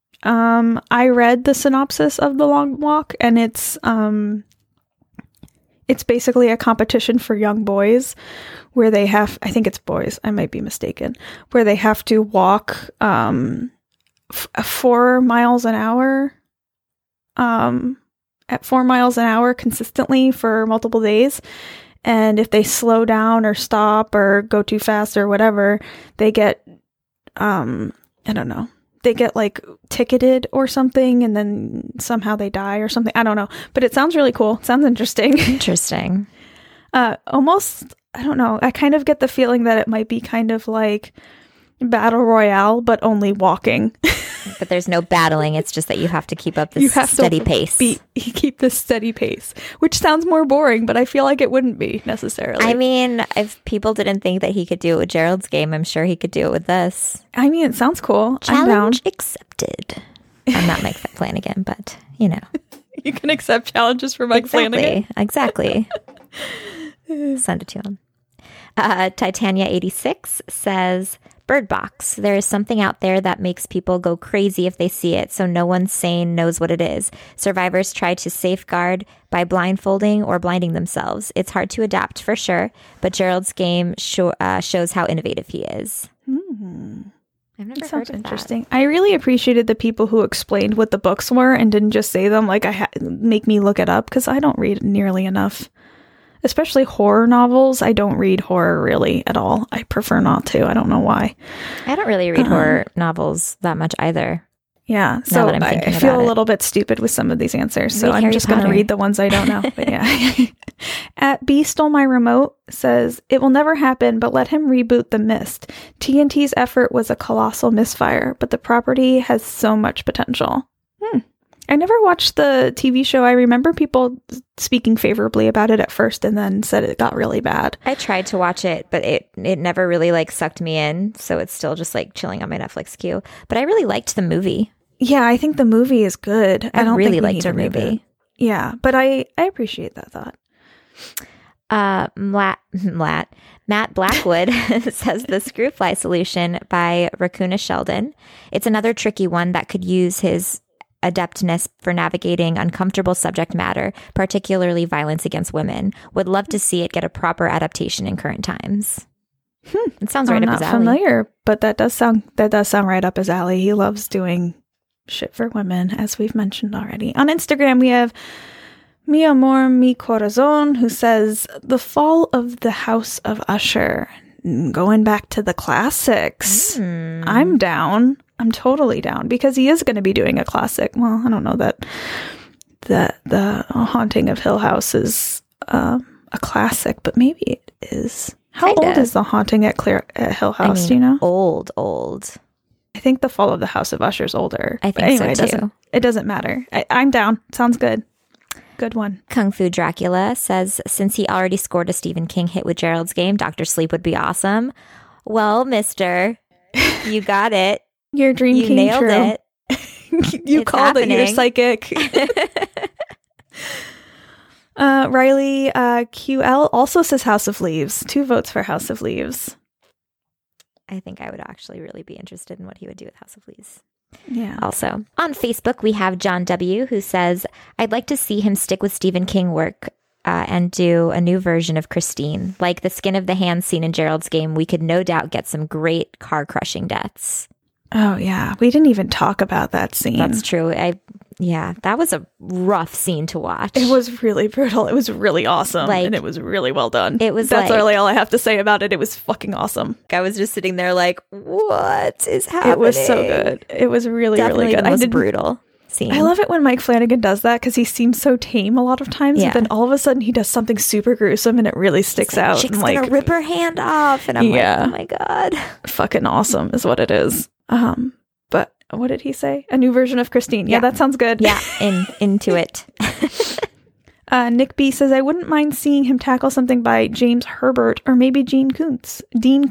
I read the synopsis of The Long Walk, and it's basically a competition for young boys where they have, I think it's boys, I might be mistaken, where they have to walk 4 miles an hour, at 4 miles an hour consistently for multiple days. And if they slow down or stop or go too fast or whatever, they get, I don't know, they get like ticketed or something, and then somehow they die or something. I don't know, but it sounds really cool. It sounds interesting. Interesting. Almost, I don't know. I kind of get the feeling that it might be kind of like Battle Royale, but only walking. But there's no battling. It's just that you have to keep up this steady pace. Keep this steady pace, which sounds more boring, but I feel like it wouldn't be necessarily. I mean, if people didn't think that he could do it with Gerald's game, I'm sure he could do it with this. I mean, it sounds cool. Challenge accepted. I'm not Mike Flanagan, but you know. You can accept challenges for Mike Flanagan. Exactly. Send it to him. Titania86 says, Bird Box. There is something out there that makes people go crazy if they see it, so no one sane knows what it is. Survivors try to safeguard by blindfolding or blinding themselves. It's hard to adapt for sure, but Gerald's game shows how innovative he is. I've never heard of interesting. That. I really appreciated the people who explained what the books were and didn't just say them like make me look it up, because I don't read nearly enough. Especially horror novels. I don't read horror really at all. I prefer not to. I don't know why. I don't really read horror novels that much either. Yeah, so I feel a little bit stupid with some of these answers, so I'm just going to read the ones I don't know. But yeah. At B Stole My Remote says, it will never happen, but let him reboot The Mist. TNT's effort was a colossal misfire, but the property has so much potential. I never watched the TV show. I remember people speaking favorably about it at first and then said it got really bad. I tried to watch it, but it never really like sucked me in. So it's still just like chilling on my Netflix queue. But I really liked the movie. Yeah, I think the movie is good. I don't really liked the movie. Yeah, but I appreciate that thought. Matt Blackwood says the Screwfly Solution by Raccoona Sheldon. It's another tricky one that could use his adeptness for navigating uncomfortable subject matter, particularly violence against women. Would love to see it get a proper adaptation in current times. It sounds right up his alley. I'm not familiar, but that does sound right up his alley. He loves doing shit for women, as we've mentioned already. On Instagram, we have Mi Amor Mi Corazon, who says, the fall of the House of Usher. Going back to the classics. I'm down. I'm totally down, because he is going to be doing a classic. Well, I don't know that the Haunting of Hill House is a classic, but maybe it is. How old is the Haunting at Hill House? Do you know? Old. I think the Fall of the House of Usher is older. I think so too. It doesn't matter. I'm down. Sounds good. Good one. Kung Fu Dracula says, since he already scored a Stephen King hit with Gerald's Game, Dr. Sleep would be awesome. Well, mister, you got it. Your dream you came nailed true. It. You called it. You're psychic. Riley QL also says House of Leaves. 2 votes for House of Leaves. I think I would actually really be interested in what he would do with House of Leaves. Yeah. Also, on Facebook, we have John W., who says, I'd like to see him stick with Stephen King work and do a new version of Christine. Like the skin of the hand scene in Gerald's Game, we could no doubt get some great car-crushing deaths. Oh, yeah. We didn't even talk about that scene. That's true. That was a rough scene to watch. It was really brutal. It was really awesome. And it was really well done. That's really all I have to say about it. It was fucking awesome. I was just sitting there like, what is happening? It was so good. It was really, really good. It was brutal scene. I love it when Mike Flanagan does that, because he seems so tame a lot of times. But then all of a sudden he does something super gruesome and it really sticks out. Chick's gonna rip her hand off. And I'm like, oh my God. Fucking awesome is what it is. But what did he say? A new version of Christine. Yeah, that sounds good. Yeah, into it. Nick B says, I wouldn't mind seeing him tackle something by James Herbert or maybe Dean Koontz.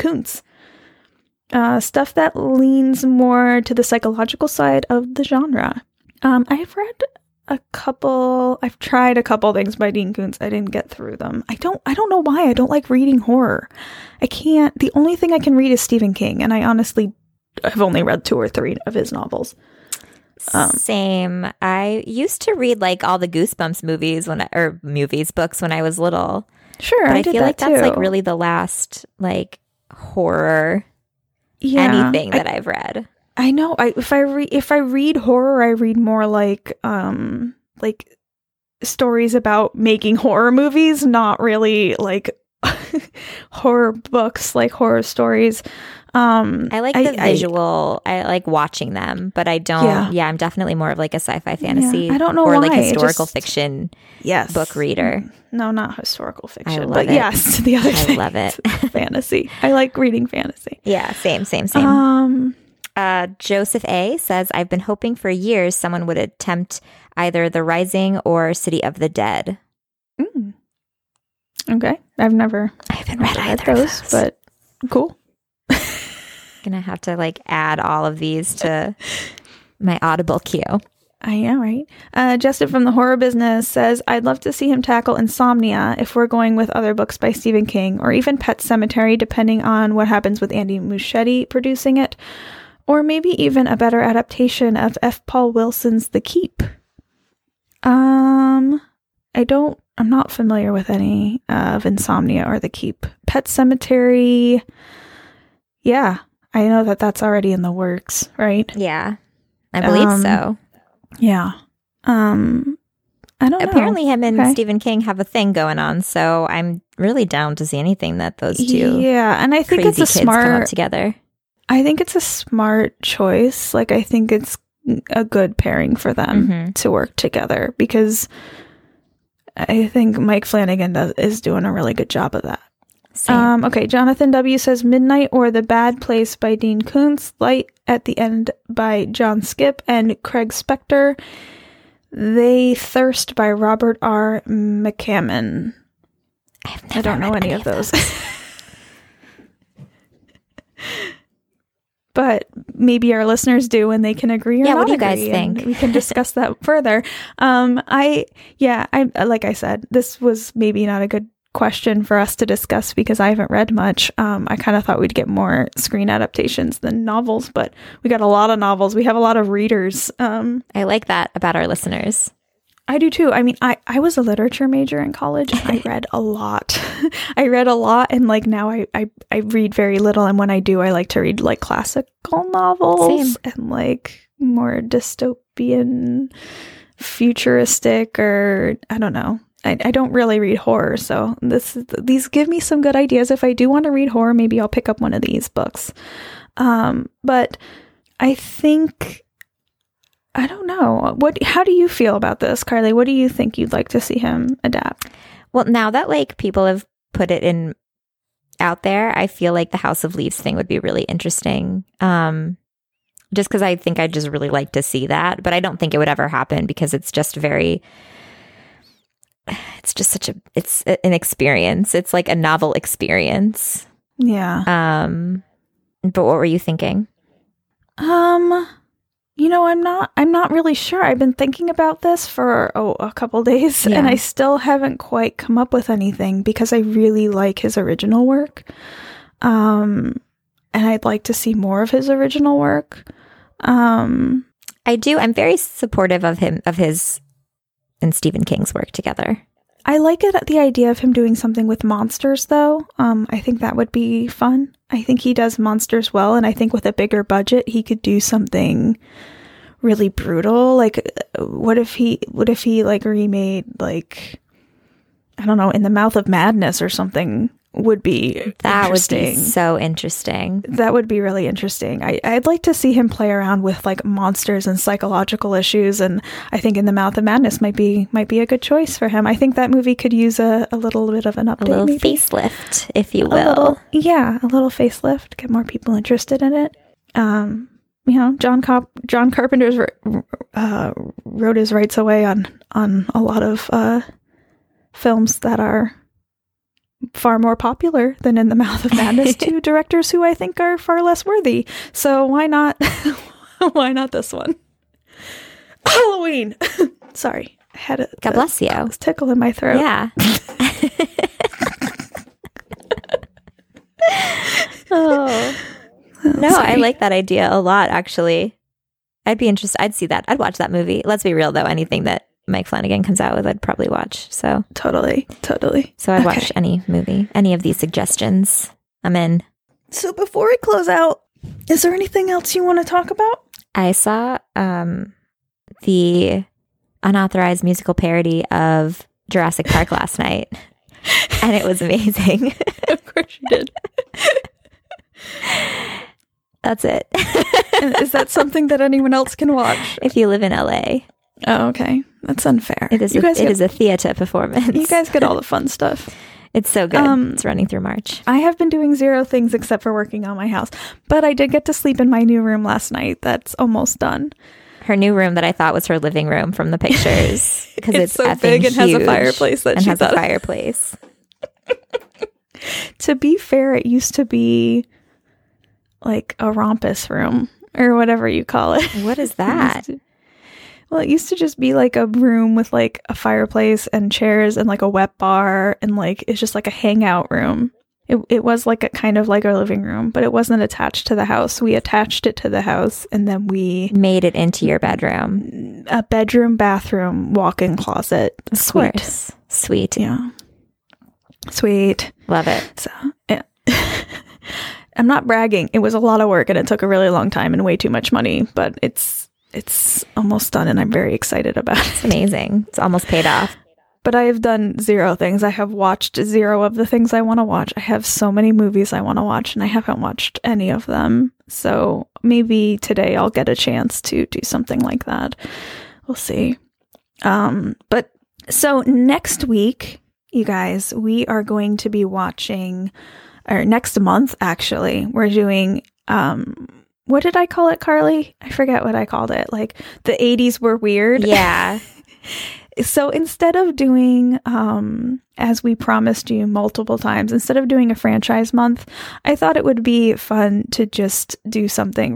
Stuff that leans more to the psychological side of the genre. I've tried a couple things by Dean Koontz. I didn't get through them. I don't know why. I don't like reading horror. I can't. The only thing I can read is Stephen King, and I honestly have only read 2 or 3 of his novels. Same. I used to read like all the Goosebumps books when I was little. Sure, but I feel like that's like really the last like horror anything that I've read. I know. If I read horror, I read more like stories about making horror movies, not really like horror books, like horror stories. I like the visual. I like watching them, but I don't. Yeah, I'm definitely more of like a sci-fi fantasy. Yeah, I don't know or why. Like historical fiction. Book reader. No, not historical fiction. I love but it. Yes, the other thing. I love it. Fantasy. I like reading fantasy. Yeah, same. Joseph A. says, I've been hoping for years someone would attempt either The Rising or City of the Dead. Okay, I haven't read either of those, but cool. Gonna have to like add all of these to my Audible queue. I am, right? Justin from the Horror Business says, I'd love to see him tackle Insomnia if we're going with other books by Stephen King, or even Pet Sematary, depending on what happens with Andy Muschietti producing it, or maybe even a better adaptation of F. Paul Wilson's The Keep. I'm not familiar with any of Insomnia or The Keep. Pet Sematary, yeah, I know that's already in the works, right? Yeah, I believe so. Yeah. I don't know. Apparently him and Stephen King have a thing going on, so I'm really down to see anything that those two and I think crazy it's kids come up together. I think it's a smart choice. Like, I think it's a good pairing for them to work together, because I think Mike Flanagan is doing a really good job of that. Okay, Jonathan W. says Midnight or The Bad Place by Dean Koontz, Light at the End by John Skipp and Craig Spector, They Thirst by Robert R. McCammon. I don't know any of those. But maybe our listeners do, and they can agree or not. Yeah, what do you agree, guys think? We can discuss that further. I like I said, this was maybe not a good question for us to discuss because I haven't read much. I kind of thought we'd get more screen adaptations than novels, but we got a lot of novels. We have a lot of readers. I like that about our listeners. I do too. I mean, I was a literature major in college. I read a lot. And like now I read very little. And when I do, I like to read like classical novels and like more dystopian, futuristic, or I don't know. I don't really read horror, so these give me some good ideas. If I do want to read horror, maybe I'll pick up one of these books. But I think, I don't know. How do you feel about this, Carly? What do you think you'd like to see him adapt? Well, now that like people have put it in out there, I feel like the House of Leaves thing would be really interesting. Just because I think I'd just really like to see that, but I don't think it would ever happen because it's just it's an experience. It's like a novel experience. Yeah. But what were you thinking? I'm not really sure. I've been thinking about this for a couple days, and I still haven't quite come up with anything because I really like his original work. And I'd like to see more of his original work. I do. I'm very supportive of his and Stephen King's work together. I like the idea of him doing something with monsters, though. I think that would be fun. I think he does monsters well, and I think with a bigger budget, he could do something really brutal. Like, what if he like remade, like, I don't know, In the Mouth of Madness or something? Would be that would be so interesting. That would be really interesting. I'd like to see him play around with like monsters and psychological issues, and I think In the Mouth of Madness might be a good choice for him. I think that movie could use a little bit of an update, a little facelift, if you will. A little facelift. Get more people interested in it. John Carpenter's wrote his rights away on a lot of films that are far more popular than In the Mouth of Madness to directors who I think are far less worthy. So why not this one? Halloween. Sorry. I had it. God bless you. It was tickle in my throat. Yeah. Oh. No, sorry. I like that idea a lot, actually. I'd be interested. I'd see that. I'd watch that movie. Let's be real, though. Anything that Mike Flanagan comes out with, I'd probably watch. So totally. So I'd watch any movie, any of these suggestions. I'm in. So before we close out, is there anything else you want to talk about? I saw the unauthorized musical parody of Jurassic Park last night, and it was amazing. Of course you did. That's it. Is that something that anyone else can watch? If you live in LA. Oh, okay. That's unfair. It is a theater performance. You guys get all the fun stuff. It's so good. It's running through March. I have been doing zero things except for working on my house. But I did get to sleep in my new room last night. That's almost done. Her new room that I thought was her living room from the pictures. Because it's so big and has a fireplace. Fireplace. To be fair, it used to be like a rompus room or whatever you call it. What is that? It used to just be like a room with like a fireplace and chairs and like a wet bar, and like it's just like a hangout room. It was like a kind of like our living room, but it wasn't attached to the house. We attached it to the house, and then we made it into your bedroom. A bedroom, bathroom, walk-in closet. Of course. Sweet. Yeah. Sweet. Love it. So, yeah. I'm not bragging. It was a lot of work, and it took a really long time and way too much money, but it's almost done, and I'm very excited about it. It's amazing. It's almost paid off. but I have done 0 things. I have watched 0 of the things I want to watch. I have so many movies I want to watch, and I haven't watched any of them. So maybe today I'll get a chance to do something like that. We'll see. But so next week, you guys, we are going to be watching, or next month, actually, we're doing, what did I call it, Carly? I forget what I called it. Like, the 80s were weird. Yeah. So instead of doing, as we promised you multiple times, instead of doing a franchise month, I thought it would be fun to just do something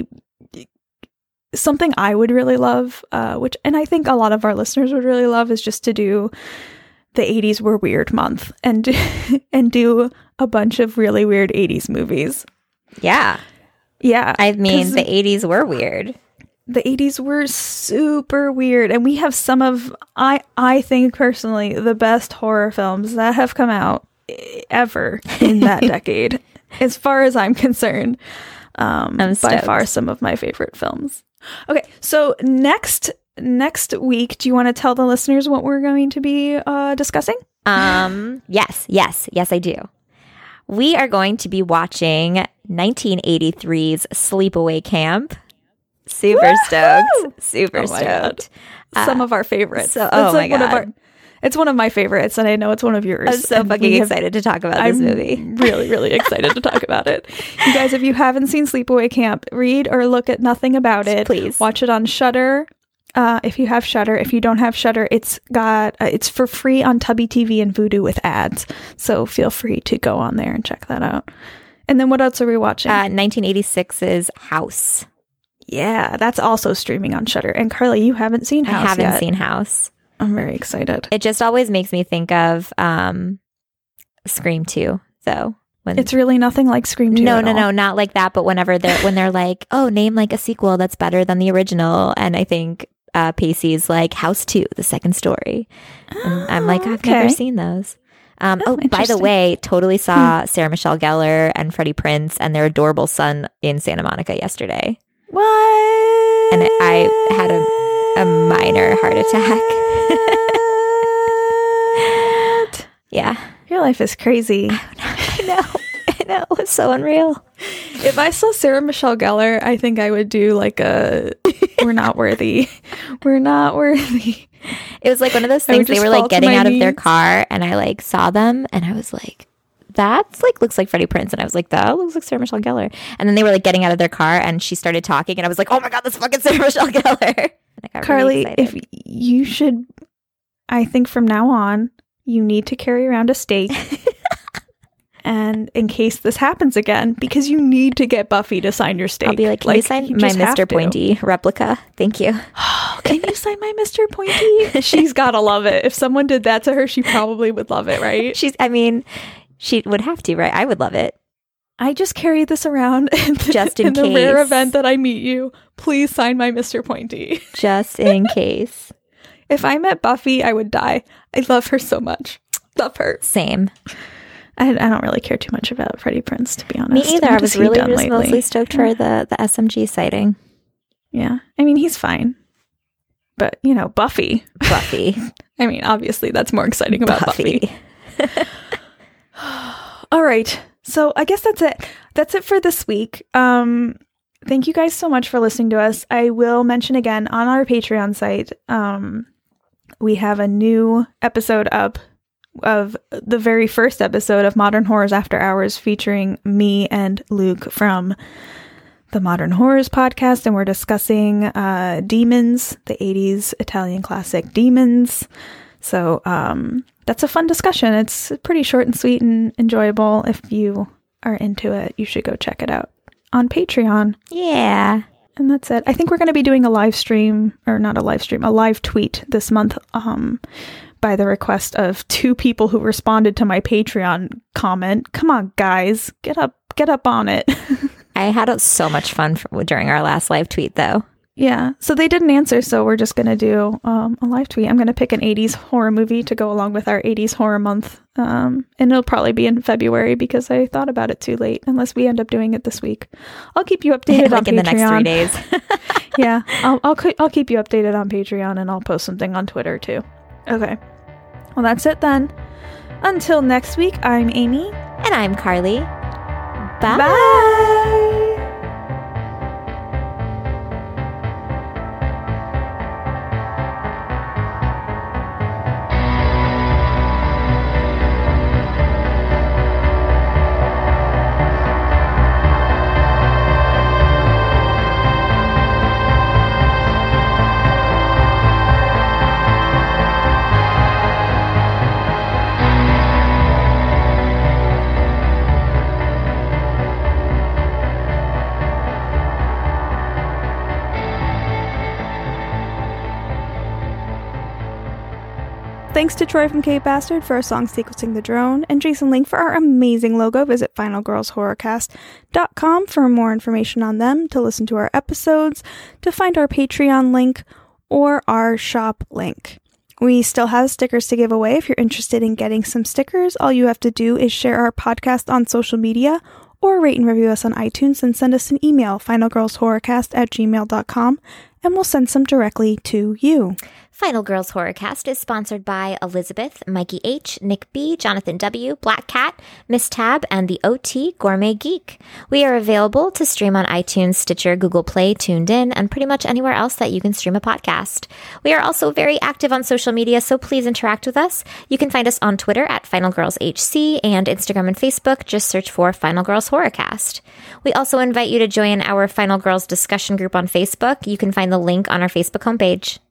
I would really love, and I think a lot of our listeners would really love, is just to do the 80s were weird month and do a bunch of really weird 80s movies. Yeah. Yeah. I mean, the 80s were weird. The 80s were super weird, and we have some of, I think personally, the best horror films that have come out ever in that decade, as far as I'm concerned. By far some of my favorite films. Okay, so next week, do you want to tell the listeners what we're going to be discussing? Yes, I do. We are going to be watching 1983's Sleepaway Camp. Super stoked. Super stoked. Some of our favorites. My God. It's one of my favorites, and I know it's one of yours. I'm so fucking excited to talk about this movie. I'm really, really excited to talk about it. You guys, if you haven't seen Sleepaway Camp, read or look at nothing about it. Please. Watch it on Shudder. If you have Shudder. If you don't have Shudder, it's for free on Tubby TV and Vudu with ads. So feel free to go on there and check that out. And then what else are we watching? 1986's House. Yeah, that's also streaming on Shudder. And Carly, you haven't seen House yet. I haven't seen House. I'm very excited. It just always makes me think of Scream 2, though. It's really nothing like Scream 2. No, not like that. But when they're like, oh, name like a sequel that's better than the original, and I think Pacey's like House 2, the second story. And I'm like, I've never seen those. By the way, totally saw Sarah Michelle Gellar and Freddie Prinze and their adorable son in Santa Monica yesterday. What? And I had a minor heart attack. Yeah. Your life is crazy. I know. It's so unreal. If I saw Sarah Michelle Gellar, I think I would do like a we're not worthy. We're not worthy. It was like one of those things they were like getting out of their car, and I like saw them and I was like, that's like looks like Freddie Prinze, and I was like, that looks like Sarah Michelle Gellar. And then they were like getting out of their car and she started talking and I was like, oh my God, that's fucking Sarah Michelle Gellar. Carly, really if you should, I think from now on you need to carry around a stake. And in case this happens again, because you need to get Buffy to sign your stake. I'll be like, can you sign my Mr. Pointy replica? Thank you. Can you sign my Mr. Pointy? She's gotta love it. If someone did that to her, she probably would love it, right? She would have to, right? I would love it. I just carry this around just in case. The rare event that I meet you. Please sign my Mr. Pointy. Just in case. If I met Buffy, I would die. I love her so much. Love her. Same. I don't really care too much about Freddie Prinze, to be honest. Me either. I was really just mostly stoked for the SMG sighting. Yeah. I mean, he's fine. But, Buffy. I mean, obviously, that's more exciting about Buffy. All right. So I guess that's it. That's it for this week. Thank you guys so much for listening to us. I will mention again on our Patreon site, we have a new episode up of the very first episode of Modern Horrors After Hours featuring me and Luke from the Modern Horrors podcast, and we're discussing Demons, the 80s Italian classic Demons. So that's a fun discussion. It's pretty short and sweet and enjoyable. If you are into it, you should go check it out on Patreon. Yeah. And that's it. I think we're going to be doing a live tweet this month by the request of 2 people who responded to my Patreon comment. Come on, guys, get up on it. I had so much fun during our last live tweet, though. Yeah, so they didn't answer, so we're just going to do a live tweet. I'm going to pick an 80s horror movie to go along with our 80s horror month, and it'll probably be in February because I thought about it too late, unless we end up doing it this week. I'll keep you updated on Patreon. In the next 3 days. Yeah, I'll keep you updated on Patreon, and I'll post something on Twitter, too. Okay. Well, that's it then. Until next week, I'm Amy. And I'm Carly. Bye. Bye. Thanks to Troy from Cave Bastard for our song Sequencing the Drone, and Jason Link for our amazing logo. Visit finalgirlshorrorcast.com for more information on them, to listen to our episodes, to find our Patreon link, or our shop link. We still have stickers to give away. If you're interested in getting some stickers, all you have to do is share our podcast on social media, or rate and review us on iTunes and send us an email, finalgirlshorrorcast@gmail.com, and we'll send some directly to you. Final Girls Horrorcast is sponsored by Elizabeth, Mikey H., Nick B., Jonathan W., Black Cat, Miss Tab, and the OT Gourmet Geek. We are available to stream on iTunes, Stitcher, Google Play, Tuned In, and pretty much anywhere else that you can stream a podcast. We are also very active on social media, so please interact with us. You can find us on Twitter at Final Girls HC, and Instagram and Facebook. Just search for Final Girls Horrorcast. We also invite you to join our Final Girls discussion group on Facebook. You can find the link on our Facebook homepage.